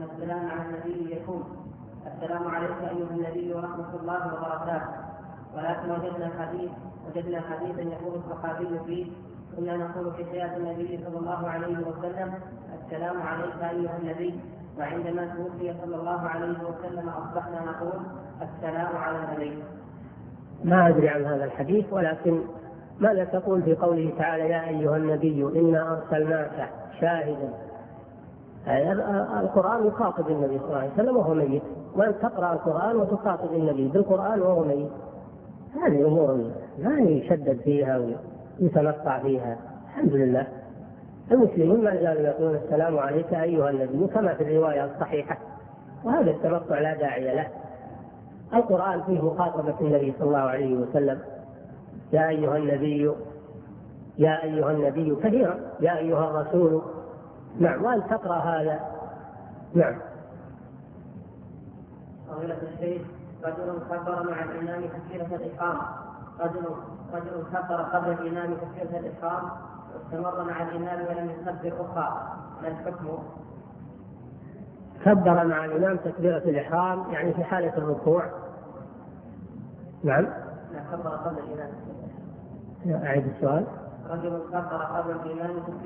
السلام على النبي يقول: السلام عليك أيها النبي ورحمة الله وبركاته. ولكن وجدنا حديثا يقول الصحابي فيه: كنا نقول في حياة النبي صلى الله عليه وسلم: السلام عليك أيها النبي. وعندما توفي صلى الله عليه وسلم أصبحنا نقول: السلام على النبي. ما أدري عن هذا الحديث، ولكن ماذا تقول في قوله تعالى: يا أيها النبي إنا أرسلناك شاهدا؟ القرآن يخاطب النبي صلى الله عليه وسلم وهو ميت، وأن تقرأ القرآن وتخاطب النبي بالقرآن وهو ميت، هذه أمور لا يشدد فيها ويتنطع فيها. الحمد لله المسلمين ما زالوا يقولون: السلام عليك أيها النبي، كما في الرواية الصحيحة، وهذا التنطع لا داعي له. القرآن فيه مخاطبة النبي صلى الله عليه وسلم: يا أيها النبي، يا أيها النبي كثيرا، يا أيها الرسول. نعم، وأن تقرأ هذا. نعم. فضيلة الشيخ: رجل كبر مع الإمام تكبيرة الإحرام، رجل كبر قبل الإمام تكبيرة الإحرام واستمر مع الإمام ولم يكبر أخرى، ما الحكم؟ كبر مع الإمام تكبيرة الإحرام يعني في حالة الركوع. نعم. كبر قبل الإمام. أعيد السؤال. رجل كبر قبل الإمام